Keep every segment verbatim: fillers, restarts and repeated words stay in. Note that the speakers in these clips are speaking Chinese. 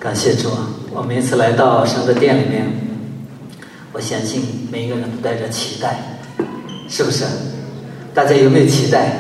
感谢主啊！我每次来到神的殿里面，我相信每一个人都带着期待，是不是？大家有没有期待？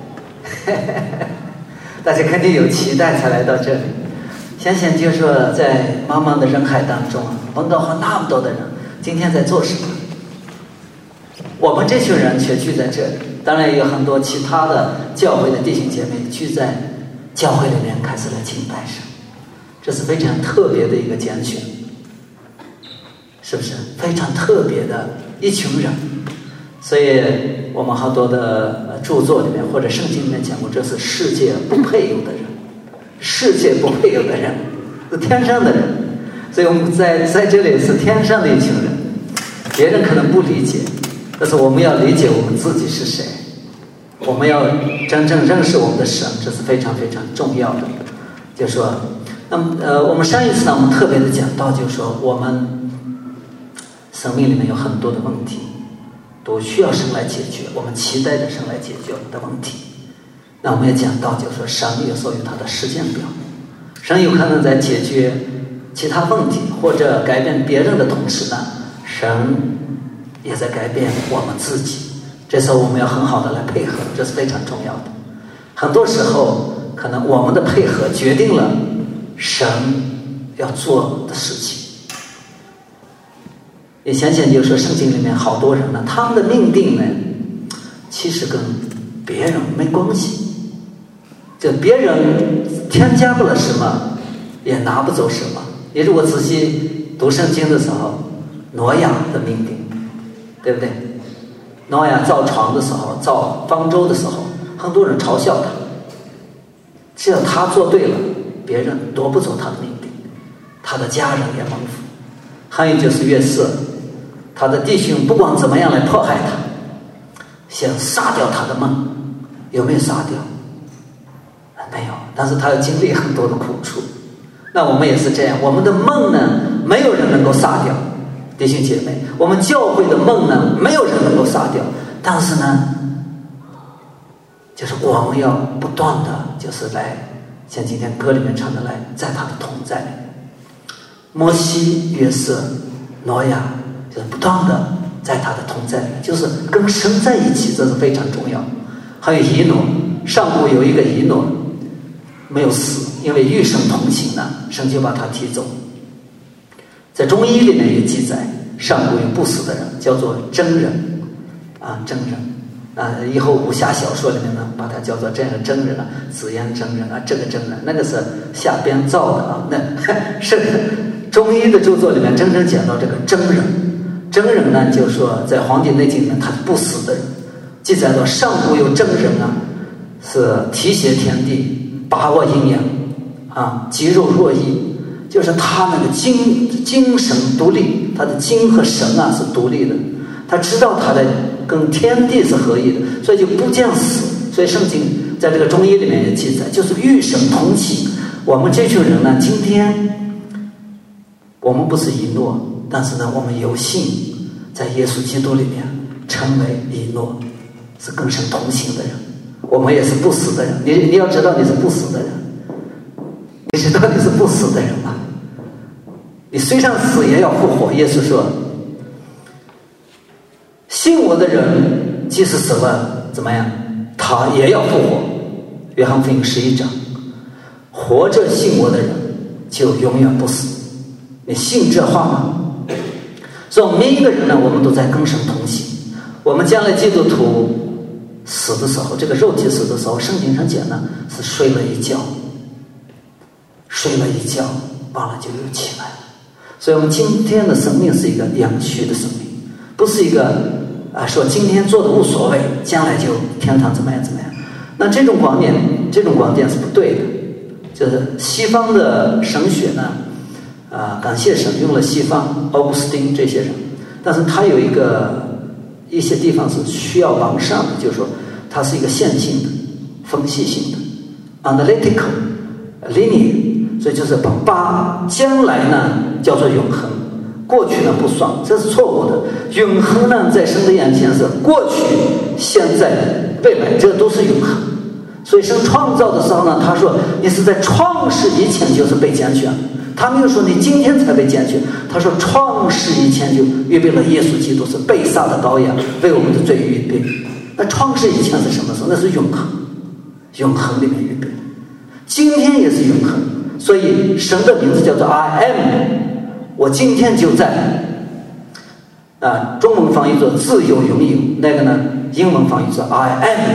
大家肯定有期待才来到这里。想想就是说，在茫茫的人海当中，碰到那么多的人，今天在做什么？我们这群人却聚在这里，当然也有很多其他的教会的弟兄姐妹聚在教会里面开始来敬拜神。这是非常特别的一个拣选，是不是？非常特别的一群人。所以我们好多的著作里面或者圣经里面讲过，这是世界不配有的人，世界不配有的人，是天上的人。所以我们在在这里是天上的一群人，别人可能不理解，但是我们要理解我们自己是谁，我们要真正认识我们的神，这是非常非常重要的。就是说，那么呃，我们上一次呢，我们特别的讲到，就是说我们生命里面有很多的问题，都需要神来解决，我们期待着神来解决我们的问题。那我们也讲到，就是说神有时候有他的时间表，神有可能在解决其他问题或者改变别人的同时呢，神也在改变我们自己。这时候我们要很好的来配合，这是非常重要的。很多时候可能我们的配合决定了神要做的事情。你想想，就是说圣经里面好多人呢，他们的命定呢，其实跟别人没关系，就别人添加不了什么，也拿不走什么。你如果仔细读圣经的时候，挪亚的命定，对不对？挪亚造船的时候，造方舟的时候，很多人嘲笑他，只要他做对了，别人夺不走他的命定，他的家人也蒙福。还有就是约瑟，他的弟兄不管怎么样来迫害他，想杀掉他的梦，有没有杀掉？没有，但是他要经历很多的苦处。那我们也是这样，我们的梦呢，没有人能够杀掉，弟兄姐妹，我们教会的梦呢，没有人能够杀掉，但是呢，就是我们要不断的，就是来像今天歌里面唱的来，在他的同在里面。摩西、约瑟、挪亚，就是不断的在他的同在里面，就是跟神在一起，这是非常重要。还有以诺，上古有一个以诺没有死，因为与神同行呢，神就把他提走。在中医里面也记载，上古有不死的人，叫做真人啊，真人啊，以后武侠小说里面呢，把它叫做这样的真人啊，紫烟真人啊，这个真人，那个是下边造的啊，那是中医的著作里面真正讲到这个真人。真人呢，就说在《黄帝内经》里面，他是不死的人。记载到上古有真人啊，是提携天地，把握阴阳啊，肌肉若一，就是他那个精精神独立，他的精和神啊是独立的，他知道他的跟天地是合一的，所以就不见死。所以圣经在这个中医里面也记载，就是与神同行。我们这群人呢，今天我们不是以诺，但是呢，我们有幸在耶稣基督里面成为以诺，是跟神同行的人。我们也是不死的人，你你要知道你是不死的人，你知道你是不死的人吗？你虽然死也要复活。耶稣说，信我的人即使死了怎么样，他也要复活。约翰福音十一章，活着信我的人就永远不死。你信这话吗？所以每一个人呢，我们都在跟神同行。我们将来基督徒死的时候，这个肉体死的时候，圣经上讲呢，是睡了一觉，睡了一觉，完了就又起来了。所以我们今天的生命是一个阳虚的生命，不是一个啊说今天做的无所谓，将来就天堂怎么样怎么样。那这种观念，这种观点是不对的。就是西方的神学呢，啊，感谢神用了西方奥古斯丁这些人，但是他有一个一些地方是需要完善的，就是说它是一个线性的、分析性的 （analytical linear）， 所以就是把把将来呢叫做永恒，过去呢不算，这是错误的。永恒呢在神的眼前是过去、现在、未来，这都是永恒。 所以神创造的时候呢，他说你是在创世以前就是被拣选，他没有说你今天才被拣选，他说创世以前就预备了耶稣基督是被杀的羔羊，为我们的罪预备。那创世以前是什么时候？那是永恒，永恒里面预备，今天也是永恒。所以神的名字叫做 I am， 我今天就在。啊，中文翻译作自由拥有，那个呢，英文翻译作 I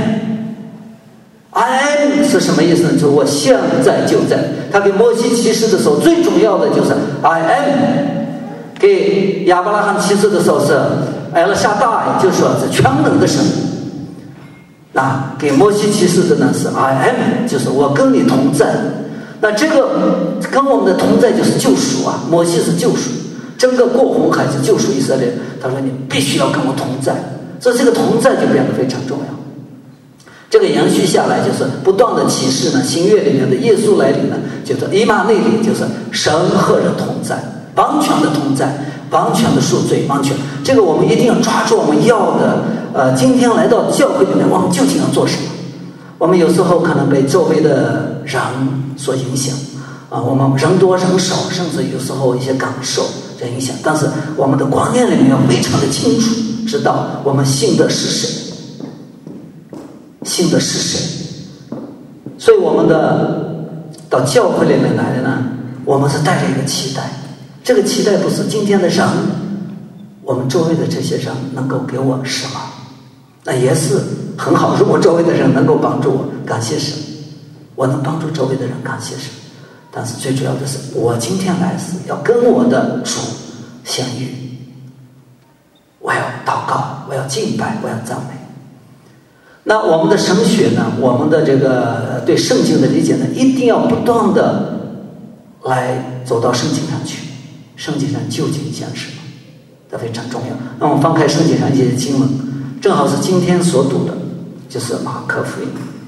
am。I am 是什么意思呢？就是我现在就在。他给摩西启示的时候，最重要的就是 I am。给亚伯拉罕启示的时候是 El Shaddai， 就是说是全能的神。那给摩西启示的呢是 I am， 就是我跟你同在。那这个跟我们的同在就是救赎啊，摩西是救赎。整个过红海是救赎以色列，他说你必须要跟我同在，所以这个同在就变得非常重要。这个延续下来就是不断的启示呢，新约里面的耶稣来临呢，就是伊玛内利，就是神和人同在，完全的同在，完全的赎罪，完全。这个我们一定要抓住我们要的。呃，今天来到教会里面，我们究竟要做什么？我们有时候可能被周围的人所影响啊，我们人多人少，甚至有时候一些感受影响，但是我们的观念里面要非常的清楚，知道我们信的是谁，信的是谁。所以我们的到教会里面来的呢，我们是带着一个期待，这个期待不是今天的人，我们周围的这些人能够给我什么，那也是很好，如果周围的人能够帮助我，感谢神，我能帮助周围的人，感谢神。但是最主要的是，我今天来是要跟我的主相遇，我要祷告，我要敬拜，我要赞美。那我们的神学呢，我们的这个对圣经的理解呢，一定要不断的来走到圣经上去，圣经上究竟讲什么，这非常重要。那我们翻开圣经上一些经文，正好是今天所读的，就是马可福音，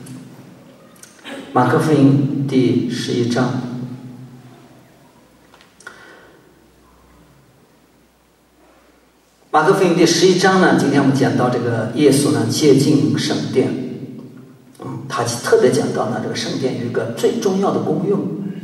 马可福音第十一章。马可福音第十一章呢，今天我们讲到这个耶稣呢接近圣殿，嗯，他特别讲到呢，这个圣殿有一个最重要的功用。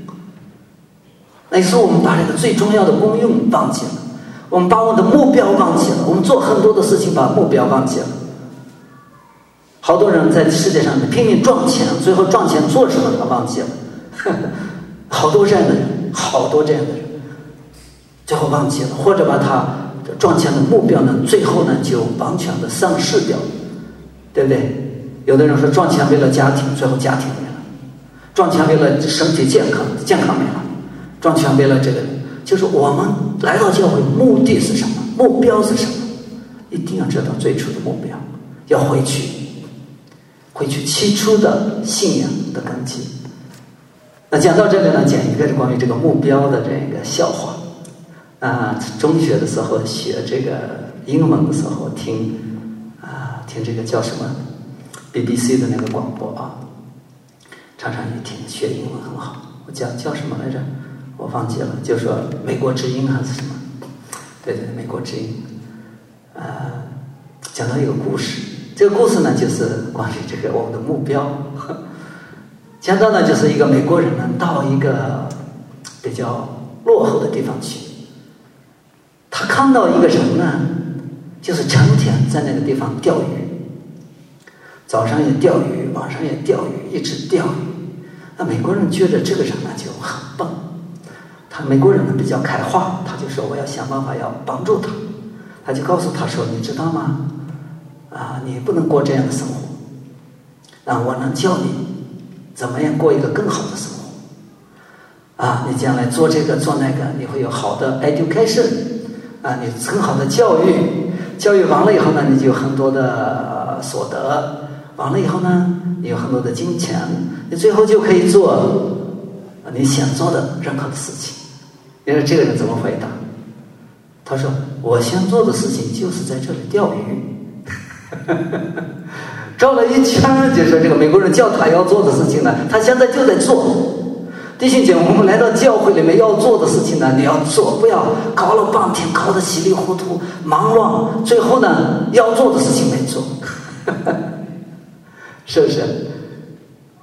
那时候我们把这个最重要的功用忘记了，我们把我们的目标忘记了，我们做很多的事情把目标忘记了。好多人在世界上拼命赚钱，最后赚钱做什么他忘记了，呵呵，好多这样的人，好多这样的人，最后忘记了，或者把他赚钱的目标呢，最后呢就完全的丧失掉，对不对？有的人说赚钱为了家庭，最后家庭没了；赚钱为了身体健康，健康没了；赚钱为了这个，就是我们来到教会目的是什么？目标是什么？一定要知道最初的目标，要回去，回去起初的信仰的根基。那讲到这里呢，讲一个是关于这个目标的这个笑话。啊，中学的时候学这个英文的时候听啊，听这个叫什么 B B C 的那个广播啊，常常一听学英文很好。我叫叫什么来着？我忘记了，就说美国之音还是什么？对对，美国之音。呃，讲到一个故事，这个故事呢就是关于这个我们的目标。讲到呢就是一个美国人呢到一个比较落后的地方去。他看到一个人呢，就是成天在那个地方钓鱼，早上也钓鱼，晚上也钓鱼，一直钓鱼。那美国人觉得这个人呢就很笨，他美国人呢比较开化，他就说我要想办法要帮助他。他就告诉他说，你知道吗？啊，你不能过这样的生活，啊，我能教你怎么样过一个更好的生活。啊，你将来做这个做那个，你会有好的 education。啊，你很好的教育，教育完了以后呢，你就有很多的所得，完了以后呢，你有很多的金钱，你最后就可以做你想做的任何的事情。你说这个人怎么回答？他说：“我想做的事情就是在这里钓鱼。”绕了一圈，就说这个美国人叫他要做的事情呢，他现在就在做。弟兄姐妹，我们来到教会里面要做的事情呢，你要做，不要搞了半天，搞得稀里糊涂、忙乱，最后呢，要做的事情没做，是不是？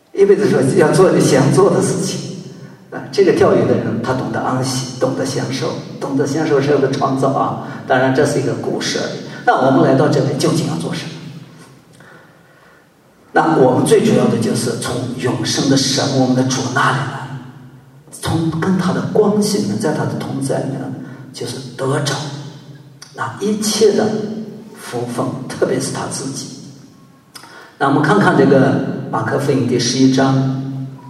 意味着说要做你想做的事情啊。这个钓鱼的人，他懂得安息，懂得享受，懂得享受神的创造啊。当然，这是一个故事而已。那我们来到这里究竟要做什么？那我们最主要的就是从永生的神，我们的主那里呢，从跟他的关系呢，在他的同在里面，就是得着那一切的福分，特别是他自己。那我们看看这个马可福音第十一章，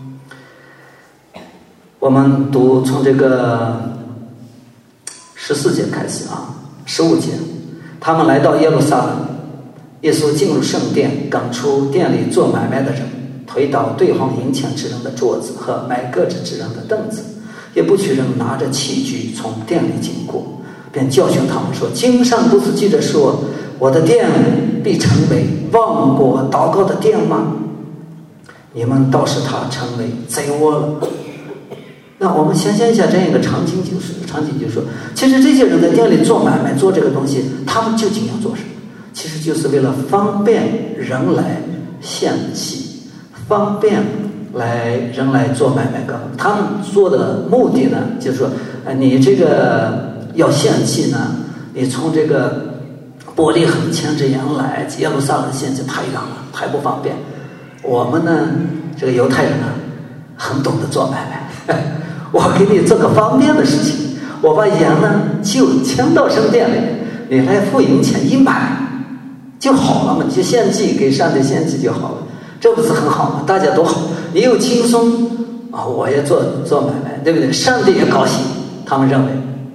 我们读从这个十四节开始啊，十五节，他们来到耶路撒冷，耶稣进入圣殿，赶出店里做买卖的人，推倒兑换银钱之人的桌子和买鸽子之人的凳子，也不许人拿着器具从店里经过，便教训他们说：经上不是记着说，我的殿必成为万国祷告的殿吗？你们倒使它成为贼窝了。那我们想象一下这样一个场景，就是场景就是说，其实这些人在店里做买卖做这个东西，他们究竟要做什么？其实就是为了方便人来献祭，方便来人来做买卖干。他们做的目的呢，就是说，你这个要献祭呢，你从这个伯利恒牵着羊来，耶路撒冷献祭太远了，太不方便。我们呢，这个犹太人呢，很懂得做买卖。我给你做个方便的事情，我把羊呢就牵到圣殿里，你来付银钱一买就好了嘛，你就献祭给上帝献祭就好了，这不是很好吗？大家都好，你又轻松啊，我也做做买卖，对不对？上帝也高兴，他们认为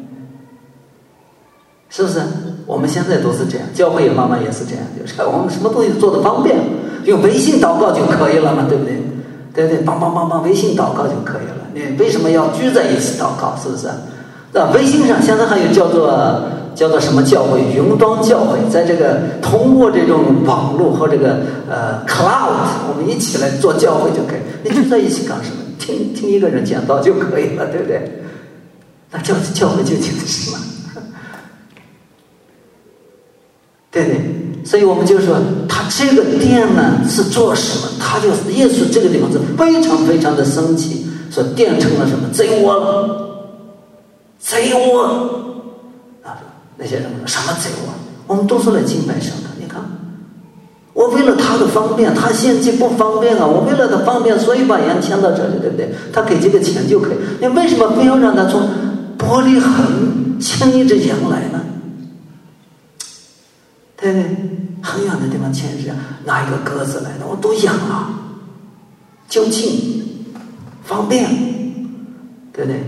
是不是？我们现在都是这样，教会也慢慢也是这样，就是我们什么东西做的方便，用微信祷告就可以了嘛，对不对？对对，梆梆梆梆，微信祷告就可以了。你为什么要聚在一起祷告？是不是？那微信上现在还有叫做叫做什么教会？云端教会，在这个通过这种网络和这个呃 cloud， 我们一起来做教会就可以。你聚在一起干什么？听听一个人讲道就可以了，对不对？那教教会究竟是什么？对对，所以我们就说，他这个殿呢是做什么？他就是耶稣这个地方是非常非常的生气，说殿成了什么贼窝了，贼窝啊！那些人说什么贼窝？我们都是来敬拜神的。你看，我为了他的方便，他献祭不方便啊，我为了他方便，所以把羊牵到这里，对不对？他给这个钱就可以，你为什么非要让他从伯利恒牵一只羊来呢？对不对？很远的地方牵着拿一个鸽子来的，我都养了，就近方便，对不对？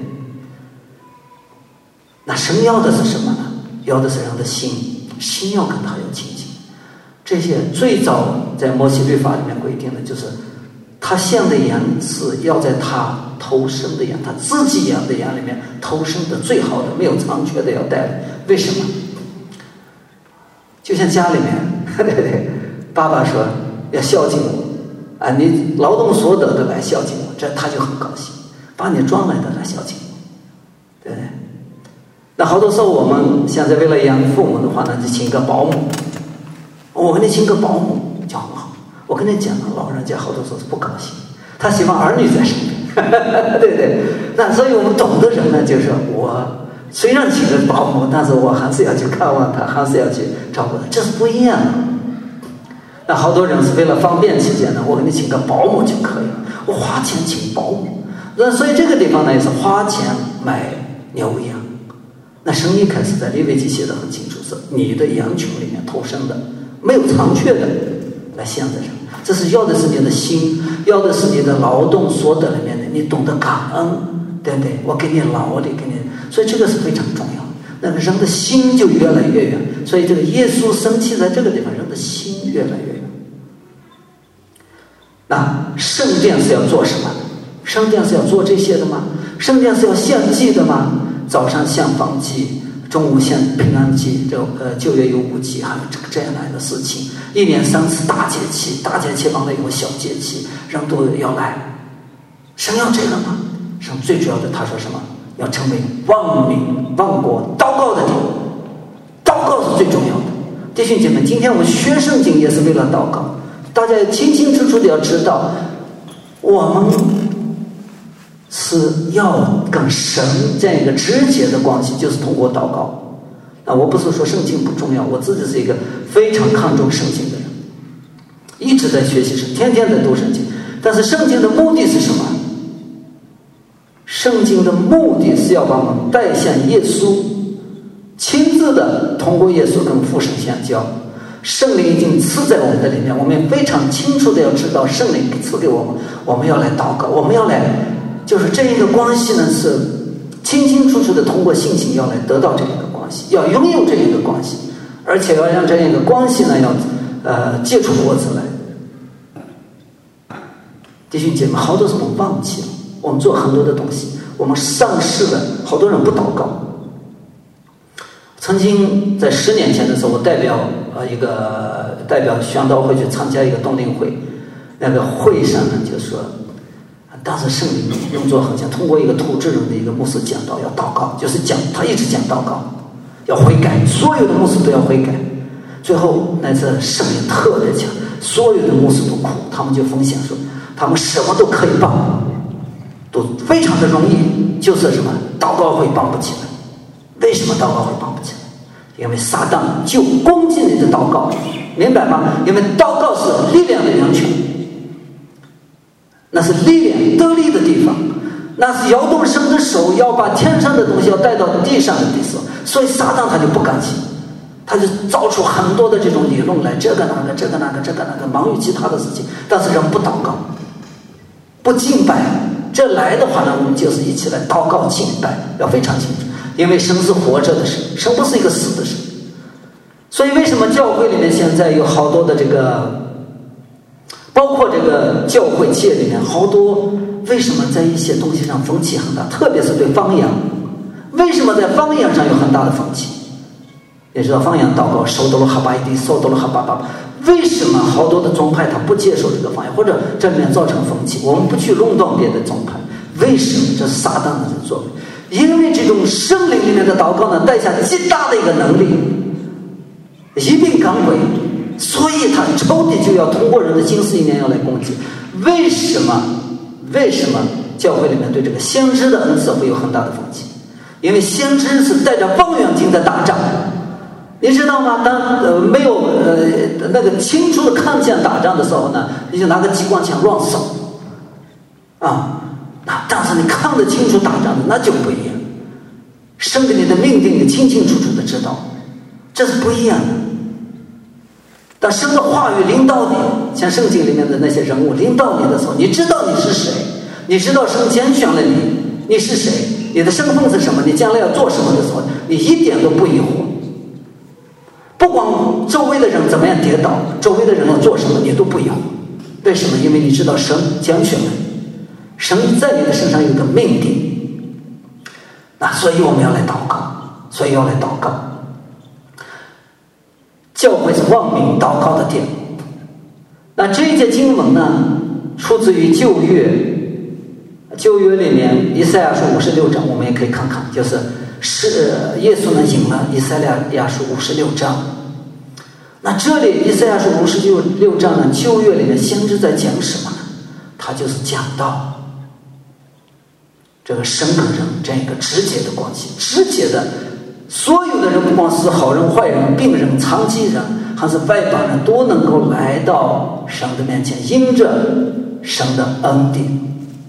那神要的是什么呢？要的是人的心，心要跟他有亲近。这些最早在摩西律法里面规定的，就是他献的羊是要在他头生的羊，他自己养的羊里面头生的最好的，没有残缺的要带来。为什么？就像家里面，对对，爸爸说要孝敬我啊，你劳动所得的来孝敬我，这他就很高兴，把你赚来的来孝敬我，对不对？那好多时候我们现在为了养父母的话呢，就请个保姆，我给你请个保姆就很好。我跟你讲了，老人家好多时候是不高兴，他希望儿女在身边，对不对？那所以我们懂的人呢，就是我。虽然请了保姆，但是我还是要去看望他，还是要去照顾他，这是不一样的。那好多人是为了方便起见呢，我给你请个保姆就可以了，我花钱请保姆。那所以这个地方呢，也是花钱买牛羊。那神一开始在利未记写的很清楚，是你的羊群里面投生的，没有残缺的来献在上。这是要的是你的心，要的是你的劳动所得里面的，你懂得感恩，对不对？我给你劳力，给你。所以这个是非常重要的，那个人的心就越来越远。所以这个耶稣生气在这个地方，人的心越来越远。那圣殿是要做什么？圣殿是要做这些的吗？圣殿是要献祭的吗？早上献燔祭，中午献平安祭，这呃旧约有五祭，还有这个这样来的事情。一年三次大节期，大节期完了以后小节期，人都要来。神要这个吗？神最主要的，他说什么？要成为万民万国祷告的地，祷告是最重要的。弟兄姐妹，今天我们学圣经也是为了祷告，大家清清楚楚的要知道， 我们是要跟神这样一个直接的关系，就是通过祷告。啊，我不是说圣经不重要，我自己是一个非常看重圣经的人，一直在学习圣，天天在读圣经。但是圣经的目的是什么？圣经的目的是要把我们带向耶稣，亲自的通过耶稣跟父神相交。圣灵已经赐在我们的里面，我们也非常清楚的要知道圣灵赐给我们，我们要来祷告，我们要来，就是这一个关系呢，是清清楚楚的通过信心要来得到这一个关系，要拥有这一个关系，而且要让这一个关系呢，要呃结出果子来。弟兄姐妹，好多时候我们忘记了，我们做很多的东西，我们丧失了，好多人不祷告。曾经在十年前的时候，我代表呃一个代表宣道会去参加一个冬令会，那个会上呢就说，当时圣灵用作很像，通过一个土制人的一个牧师讲道，要祷告，就是讲他一直讲祷告，要悔改，所有的牧师都要悔改。最后那次圣灵特别强，所有的牧师都哭，他们就分享说，他们什么都可以帮，都非常的容易，就是什么祷告会帮不起来。为什么祷告会帮不起来？因为撒旦就攻击你的祷告，明白吗？因为祷告是力量的源泉，那是力量得力的地方，那是摇动神的手，要把天上的东西要带到地上的地方。所以撒旦他就不甘心，他就造出很多的这种理论来，这个那个这个那个这个那个，忙于其他的事情，但是人不祷告，不敬拜。这来的话呢，我们就是一起来祷告敬拜，要非常清楚。因为神是活着的神，神不是一个死的神。所以为什么教会里面现在有好多的这个，包括这个教会界里面好多，为什么在一些东西上风气很大，特别是对方言，为什么在方言上有很大的风气？也知道方言祷告手哆罗哈巴一滴，手哆罗哈巴巴，为什么好多的宗派他不接受这个方言，或者这里面造成风气？我们不去论断别的宗派，为什么？这是撒旦的作为。因为这种圣灵里面的祷告呢，带下极大的一个能力，一并赶鬼，所以他仇敌就要通过人的心思意念要来攻击。为什么？为什么教会里面对这个先知的恩赐会有很大的风气？因为先知是带着望远镜在打仗，你知道吗？当呃没有呃那个清楚的看见打仗的时候呢，你就拿个机关枪乱扫啊。但是你看得清楚打仗的，那就不一样。神给你的命令，你清清楚楚的知道，这是不一样的。当神的话语临到你，像圣经里面的那些人物临到你的时候，你知道你是谁，你知道神拣选了你，你是谁，你的身份是什么，你将来要做什么的时候，你一点都不疑惑。不管周围的人怎么样跌倒，周围的人要做什么，你都不疑惑。为什么？因为你知道神拣选了你。神在你的身上有个命定，那所以我们要来祷告，所以要来祷告。教会是万民祷告的殿。那这一节经文呢，出自于旧约，旧约里面以赛亚书五十六章，我们也可以看看，就是是耶稣呢引了以赛亚书五十六章。那这里以赛亚书五十六六章呢，旧约里面先知在讲什么呢？他就是讲到这个神跟人这样一个直接的关系，直接的，所有的人，不光是好人、坏人、病人、残疾人，还是外邦人，都能够来到神的面前，因着神的恩典。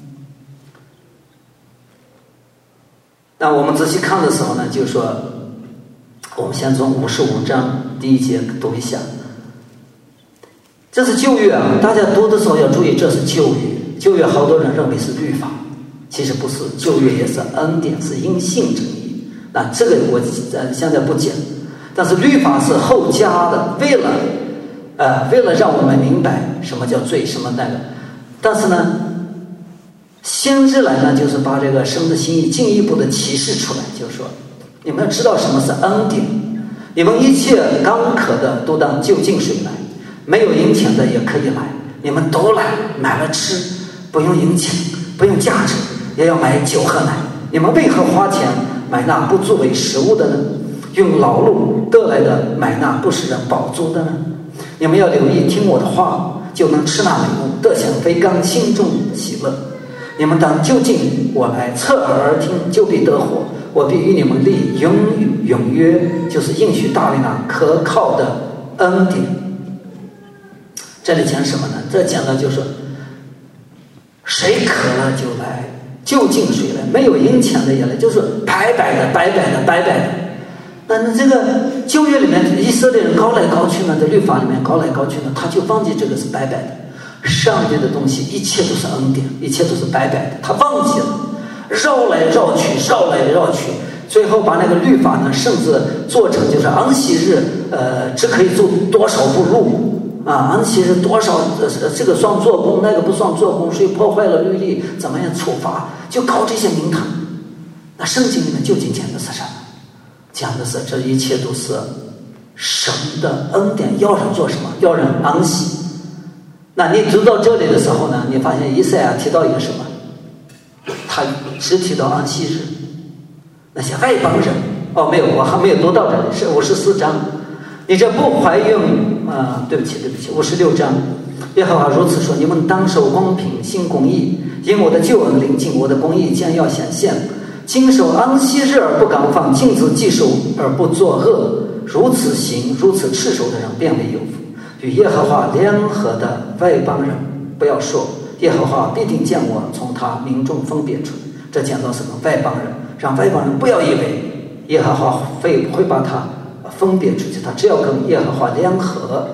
那我们仔细看的时候呢，就说，我们先从五十五章第一节读一下。这是旧约啊，大家读的时候要注意，这是旧约。旧约好多人认为是律法。其实不是，旧约也是恩典，是因信称义。那这个我呃现在不讲，但是律法是后加的，为了呃为了让我们明白什么叫罪，什么那个。但是呢，先知来呢，就是把这个神的心意进一步的启示出来，就是说，你们要知道什么是恩典，你们一切干渴的都当就近水来，没有银钱的也可以来，你们都来买了吃，不用银钱，不用价值。也要买酒和奶，你们为何花钱买那不作为食物的呢？用劳碌得来的买那不使人饱足的呢？你们要留意听我的话，就能吃那美物， 得享肥甘，心中喜乐。你们当就近我来，侧耳而听，就必得活。我必与你们立永永约，就是应许大卫那可靠的恩典。这里讲什么呢？这讲的就是谁渴了就来，就近水来，没有银钱的也来，就是白白的白白的白白的。那那这个旧约里面以色列人高来高去呢，在律法里面高来高去呢，他就忘记这个是白白的。上帝的东西一切都是恩典，一切都是白白的，他忘记了，绕来绕去绕来绕去，最后把那个律法呢甚至做成就是安息日呃只可以做多少步路啊，安息日多少、呃、这个算做工，那个不算做工，谁破坏了律例怎么样处罚，就搞这些名堂。那圣经里面究竟讲的是什么？讲的是这一切都是神的恩典，要人做什么？要人安息。那你读到这里的时候呢，你发现以赛亚提到一个什么？他只提到安息日。那些外邦人，哦，没有，我还没有读到这里，是五十四章。你这不怀孕啊、呃？对不起，对不起，五十六章。耶和华如此说：你们当守公平，行公义，因我的救恩临近，我的公义将要显现。经守安息日而不敢放，禁止祭守而不作恶，如此行，如此持守的人，便为有福。与耶和华联合的外邦人，不要说耶和华必定将我从他民中分别出。这讲到什么？外邦人，让外邦人不要以为耶和华会会把他分别出去，他只要跟耶和华联合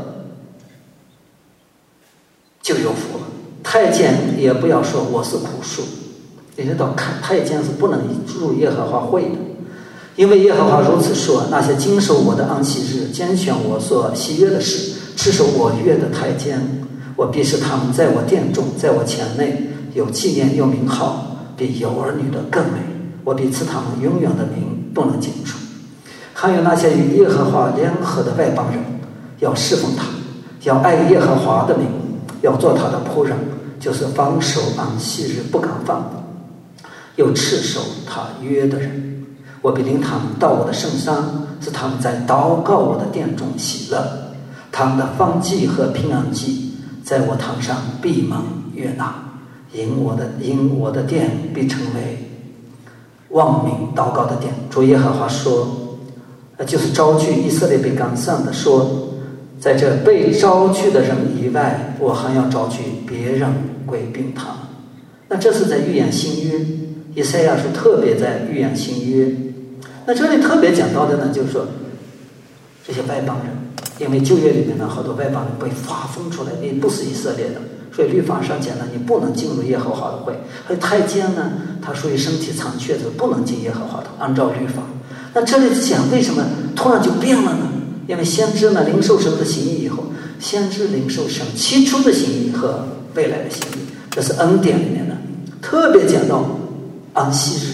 就有福了。太监也不要说我是苦树，你知道太监是不能入耶和华会的，因为耶和华如此说：那些经守我的安息日，拣选我所喜悦的事，持守我约的太监，我必使他们在我殿中，在我前内有纪念，有名号，比有儿女的更美。我必赐他们永远的名，不能尽除。还有那些与耶和华联合的外邦人，要侍奉他，要爱耶和华的名，要做他的仆人，就是防守安息日不敢放，又持守他约的人。我必领他们到我的圣山，使他们在祷告我的殿中喜乐。他们的燔祭和平安祭，在我堂上闭门悦纳。因我的因我的殿必成为万民祷告的殿。主耶和华说，就是招聚以色列被赶散的说，在这被招聚的人以外，我还要招聚别人归并他们。那这是在预言新约，以赛亚书特别在预言新约。那这里特别讲到的呢，就是说这些外邦人，因为旧约里面呢，好多外邦人被划分出来，你不是以色列的，所以律法上讲呢，你不能进入耶和华的会。还有太监呢，他属于身体残缺的，不能进耶和华的，按照律法。那这里讲为什么突然就变了呢？因为先知呢领受神的心意以后，先知领受神起初的心意和未来的心意，这是恩典里面的，特别讲到安息日。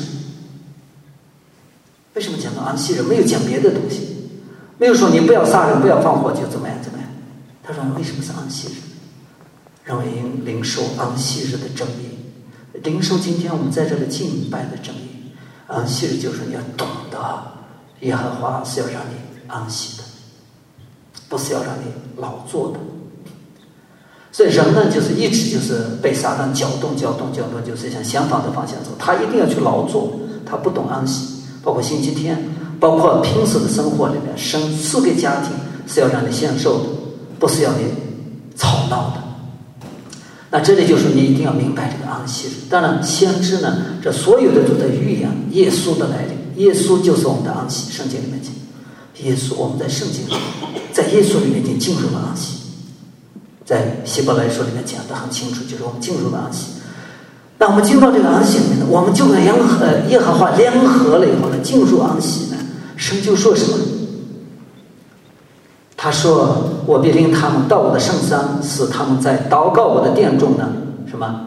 为什么讲到安息日？没有讲别的东西，没有说你不要杀人，不要放火，就怎么样怎么样。他说为什么是安息日？让我应领受安息日的真理，领受今天我们在这里敬拜的真理。安息日就是你要懂得，耶和华是要让你安息的，不是要让你劳作的。所以人呢，就是一直就是被撒旦搅动、搅动、搅动，就是向相反的方向走。他一定要去劳作，他不懂安息。包括星期天，包括平时的生活里面，神赐给家庭是要让你享受的，不是要你吵闹的。那这里就是你一定要明白这个安息日。当然，先知呢，这所有的都在预言耶稣的来临。耶稣就是我们的安息。圣经里面讲，耶稣我们在圣经里，在耶稣里面已经进入了安息。在希伯来书里面讲得很清楚，就是我们进入了安息。那我们进入到这个安息里面呢，我们就跟联合耶和华联合了以后呢，进入安息呢，神就说什么？他说：“我必领他们到我的圣山，使他们在祷告我的殿中呢，什么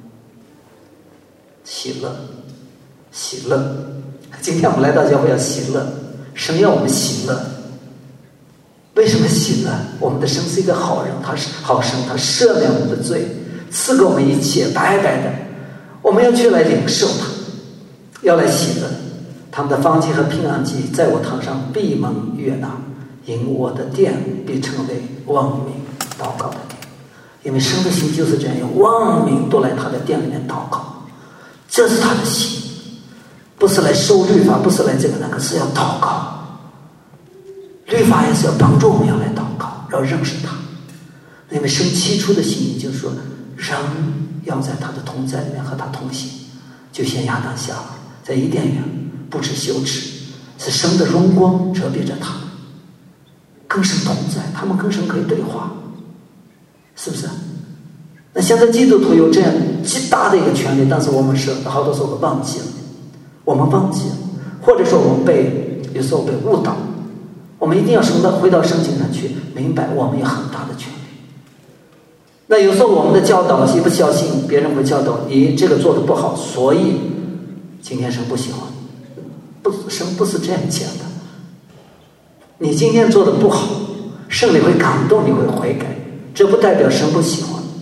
喜乐，喜乐。今天我们来到教会要喜乐，神要我们喜乐。为什么喜乐？我们的神是一个好人，他是好神，他赦免我们的罪，赐给我们一切白白的。我们要去来领受他，要来喜乐。他们的燔祭和平安祭，在我堂上闭门悦纳。因我的殿必成为万民祷告的殿。 因为神的心就是这样，有万民都来他的殿里面祷告，这是他的心，不是来受律法，不是来这个那个，是要祷告。律法也是要帮助我们要来祷告，要认识他。因为神起初的心意就是说，人要在他的同在里面和他同行，就像亚当夏娃在伊甸园不知羞耻，是神的荣光遮蔽着他们，跟神同在，他们跟神可以对话，是不是？那现在基督徒有这样极大的一个权利，但是我们是好多时候忘记了，我们忘记了，或者说我们被有时候被误导。我们一定要升到回到圣经上去，明白我们有很大的权利。那有时候我们的教导一不小心，别人会教导你这个做的不好，所以今天神不喜欢你。不，神不是这样讲的。你今天做的不好，圣灵会感动，你会悔改，这不代表神不喜欢你。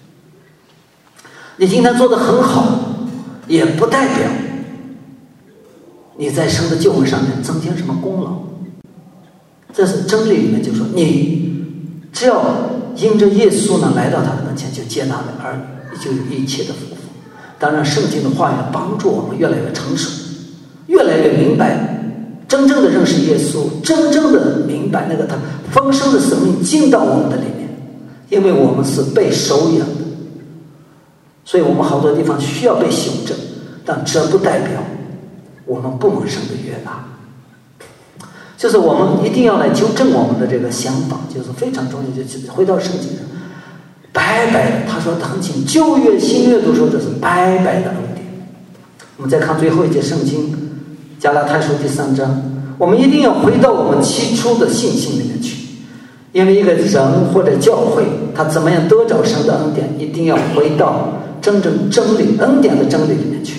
你今天做的很好，也不代表你在神的救恩上面增添什么功劳。这是真理里面就说，你只要因着耶稣呢来到他的跟前，就接纳了，而就有一切的福分。当然圣经的话语帮助我们越来越成熟，越来越明白，真正的认识耶稣，真正的明白那个他丰盛的生命进到我们的里面，因为我们是被收养的，所以我们好多地方需要被修正，但这不代表我们不蒙神的悦纳。就是我们一定要来纠正我们的这个想法，就是非常重要。就回到圣经上，白白的，他说的很清，旧约新约都说这是白白的恩典。我们再看最后一节圣经，加拉太书第三章，我们一定要回到我们起初的信心里面去，因为一个人或者教会，他怎么样得着神的恩典，一定要回到真正真理恩典的真理里面去，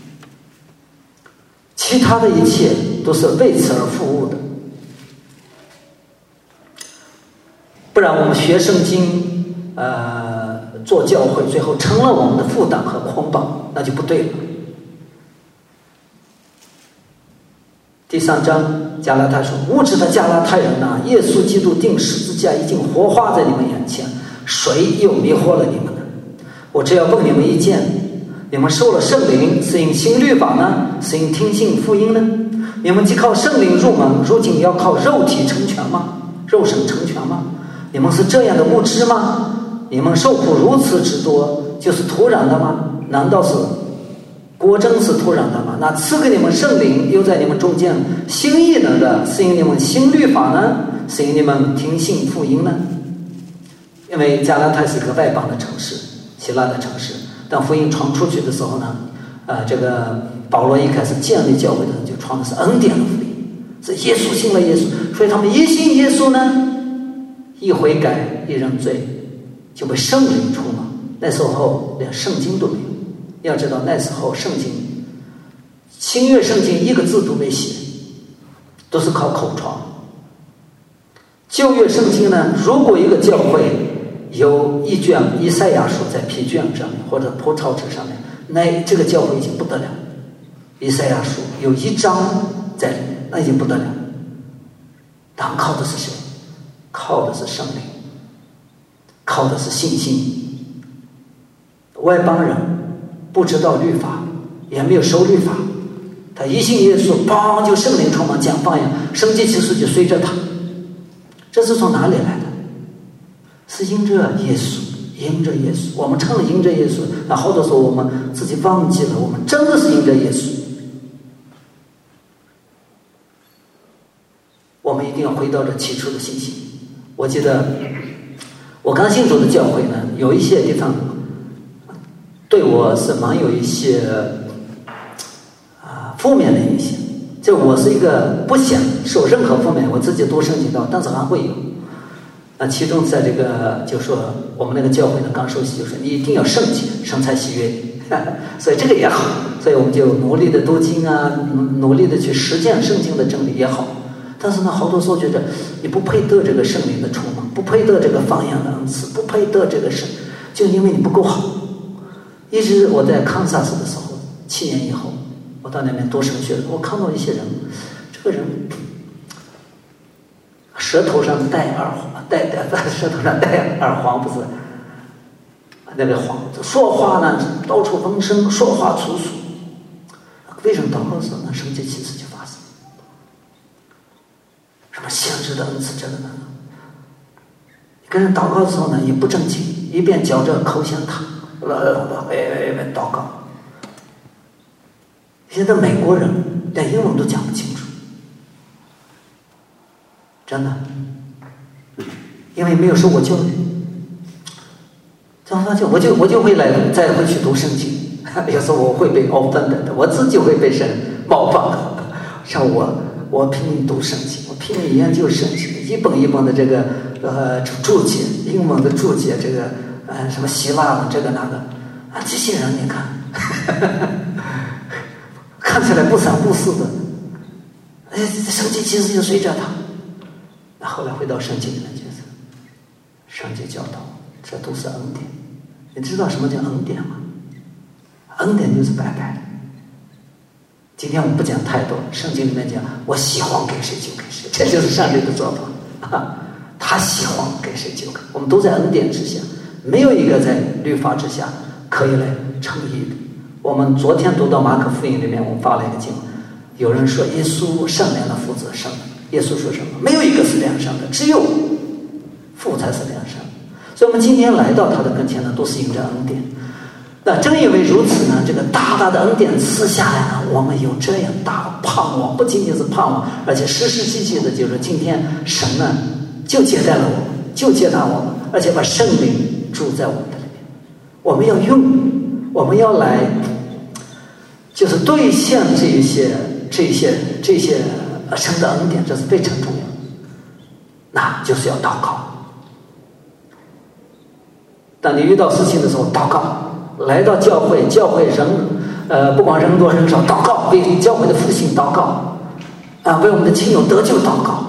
其他的一切都是为此而服务的。不然我们学圣经呃，做教会，最后成了我们的负担和捆绑，那就不对了。第三章加拉太说，无知的加拉太人啊，耶稣基督钉十字架已经活化在你们眼前，谁又迷惑了你们呢？我只要问你们一件，你们受了圣灵是因行律法呢，是因听信福音呢？你们既靠圣灵入门，如今要靠肉体成全吗？肉身成全吗？你们是这样的无知吗？你们受苦如此之多，就是突然的吗？难道是果真是突然的吗？那赐给你们圣灵又在你们中间行异能的，是因你们行律法呢，是因你们听信福音呢？因为加拉太是一个外邦的城市，希腊的城市，当福音传出去的时候呢，呃，这个保罗一开始建立教会的人就传的是恩典的福音，是耶稣信了耶稣，所以他们一信耶稣呢，一悔改一认罪，就被圣灵充满。那时候连圣经都没有，要知道那时候圣经新约圣经一个字都没写，都是靠口传。旧约圣经呢，如果一个教会有一卷以赛亚书在皮卷上面或者葡萄纸上面，那这个教会已经不得了。以赛亚书有一章在里面，那已经不得了。但靠的是谁？靠的是圣灵，靠的是信心。外邦人不知道律法，也没有守律法，他一信耶稣，砰，就圣灵充满，讲方言，神迹奇事就随着他。这是从哪里来的？是因着耶稣，因着耶稣。我们称了因着耶稣，那好多时候我们自己忘记了，我们真的是因着耶稣。我们一定要回到这起初的信心。我记得我刚信主的教会呢，有一些地方对我是蛮有一些啊负面的影响。就我是一个不想受任何负面，我自己多申请到，但是还会有。那其中在这个就说我们那个教会呢，刚受洗就说你一定要圣洁，神才喜悦你，所以这个也好，所以我们就努力的读经啊，努力的去实践圣经的真理也好。但是呢，好多时候觉得你不配得这个圣灵的充满，不配得这个方言的恩赐，不配得这个圣，就因为你不够好。一直我在康萨斯的时候，七年以后，我到那边多神学，我看到一些人，这个人舌头上戴耳环，戴戴舌头上戴耳环不是， 那个话说话呢到处风声，说话粗俗。为什么祷告的时候呢，神迹奇事就发生？什么先知的恩赐这个呢？你跟人祷告的时候呢，也不正经，一边嚼着口香糖，呃，哎哎哎，祷告。现在美国人连英文都讲不清楚，真的，因为没有受过教育。这样发现，我就我就会来再回去读圣经。有时候我会被 offended， 我自己会被神冒犯。像我，我拼命读圣经，我拼命研究圣经，一本一本的这个呃注解，英文的注解，这个呃什么希腊的这个那个啊，这些人你看，看起来不三不四的，哎，圣经其实就随着他。那后来回到圣经里面，就是圣经教导，这都是恩典。你知道什么叫恩典吗？恩典就是白白的。今天我们不讲太多，圣经里面讲我喜欢给谁就给谁，这就是上帝的做法啊，他喜欢给谁就给。我们都在恩典之下，没有一个在律法之下可以来称义的。我们昨天读到马可福音里面，我们发了一个经，有人说耶稣善良的父子生，耶稣说什么？没有一个是良善的，只有父才是良善的。所以我们今天来到他的跟前呢，都是因着恩典。那正因为如此呢，这个大大的恩典赐下来呢，我们有这样大的盼望，不仅仅是盼望，而且实实际际的，就是今天神呢就接待了我们，就接纳我们，而且把圣灵住在我们的里面。我们要用，我们要来，就是兑现这些、这些、这些神的恩典，这是非常重要的。那就是要祷告。当你遇到事情的时候，祷告。来到教会，教会人，呃，不管人多人少，祷告，为教会的复兴祷告，啊，为我们的亲友得救祷告。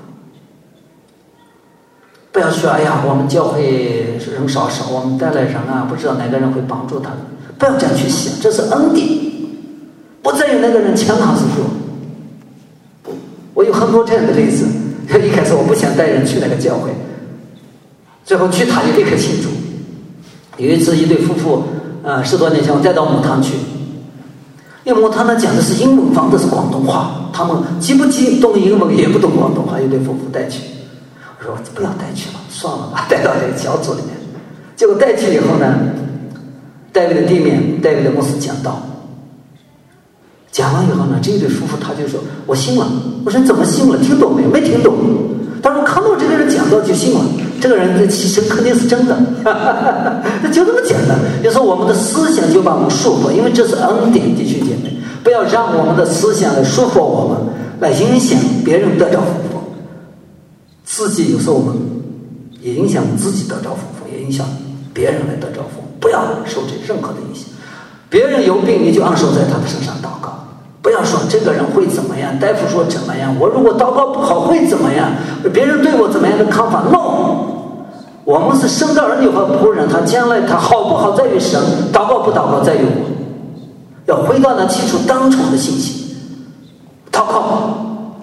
不要说，哎呀，我们教会人少少，我们带来人啊，不知道哪个人会帮助他。不要这样去想，这是恩典，不在于那个人强还是弱。不，我有很多这样的例子。一开始我不想带人去那个教会，最后去他就立刻信主。有一次，一对夫妇，呃，十多年前我带到母堂去，因为母堂呢讲的是英文，放的是广东话，他们既不既懂英文，也不懂广东话，一对夫妇带去。我说不要带去了，算了吧，带到这个小组里面。结果带去以后呢，戴维的地面，戴维的牧师讲道，讲完以后呢，这一对夫妇他就说：“我信了。”我说：“你怎么信了？听懂没？没听懂。”他说：“看到这个人讲道就信了。”这个人的其实肯定是真的，就这么简单。有时候我们的思想就把我们束缚，因为这是恩典，弟兄姐妹，不要让我们的思想来束缚我们，来影响别人得着福分。自己有时候我们也影响自己得着福分，也影响别人来得着福分。不要受这任何的影响。别人有病，你就按手在他的身上祷告。不要说这个人会怎么样，大夫说怎么样，我如果祷告不好会怎么样，别人对我怎么样的看法 ？No， 我们是神的儿女和仆人，他将来他好不好在于神，祷告不祷告在于我。要回到那起初当初的信息，祷告。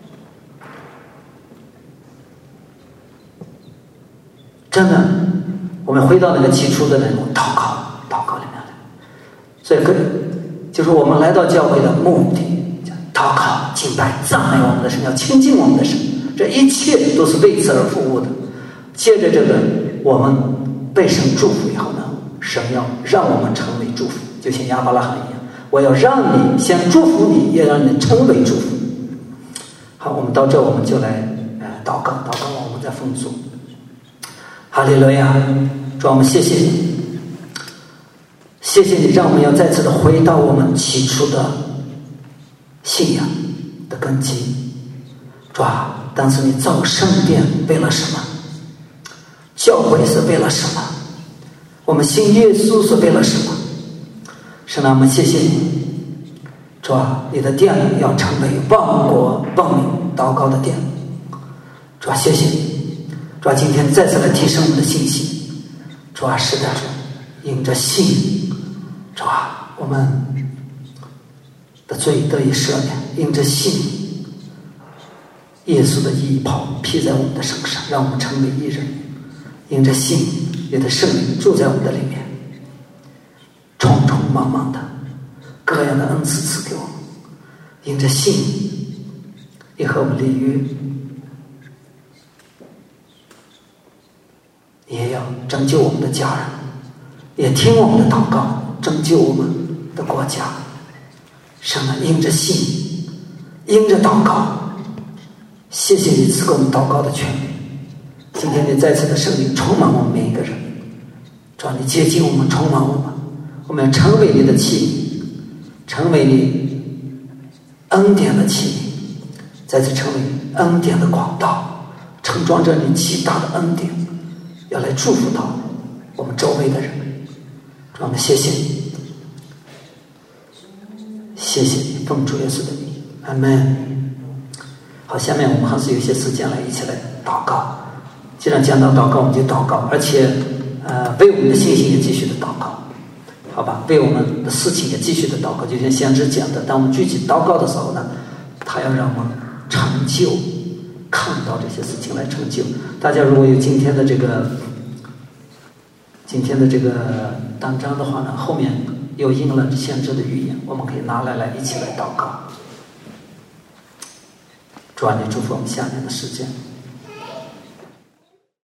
真的，我们回到那个起初的那种祷告，祷告里面来。所以跟。就是我们来到教会的目的，祷告、敬拜、赞美我们的神，要亲近我们的神，这一切都是为此而服务的。接着这个，我们被神祝福以后呢，神要让我们成为祝福，就像亚伯拉罕一样，我要让你先祝福你，也让你成为祝福。好，我们到这我们就来呃祷告，祷告完我们再奉主。哈利路亚，主，我们谢谢你。谢谢你，让我们要再次的回到我们起初的信仰的根基。主啊，当时你造圣殿为了什么？教会是为了什么？我们信耶稣是为了什么？神啊，我们谢谢你。主啊，你的殿要成为万国万民祷告的殿。主啊，谢谢你。主啊，今天再次来提升我们的信心。主啊，是的，主，因着信。主啊，我们的罪得以赦免，因着信，耶稣的衣袍披在我们的身上，让我们成为义人。因着信， 你的圣灵住在我们的里面，充充满满的各样的恩赐赐给我们，因着信也和我们立约，也要拯救我们的家人，也听我们的祷告，拯救我们的国家。神啊，因着信，因着祷告，谢谢你赐给我们祷告的权利。今天你再次的圣灵充满我们每一个人，主啊，你接近我们，充满我们，我们要成为你的器皿，成为你恩典的器皿，再次成为恩典的广道，承装着你极大的恩典，要来祝福到我们周围的人。主啊，我们谢谢你，谢谢你，奉主耶稣的名，阿们。好，下面我们还是有些时间来一起来祷告。既然讲到祷告，我们就祷告，而且呃，为我们的信心也继续的祷告，好吧？为我们的事情也继续的祷告。就像先知讲的，当我们具体祷告的时候呢，他要让我们成就，看到这些事情来成就。大家如果有今天的这个今天的这个单章的话呢，后面又印了先知的预言，我们可以拿来来一起来祷告。主啊，你祝福我们下面的时间。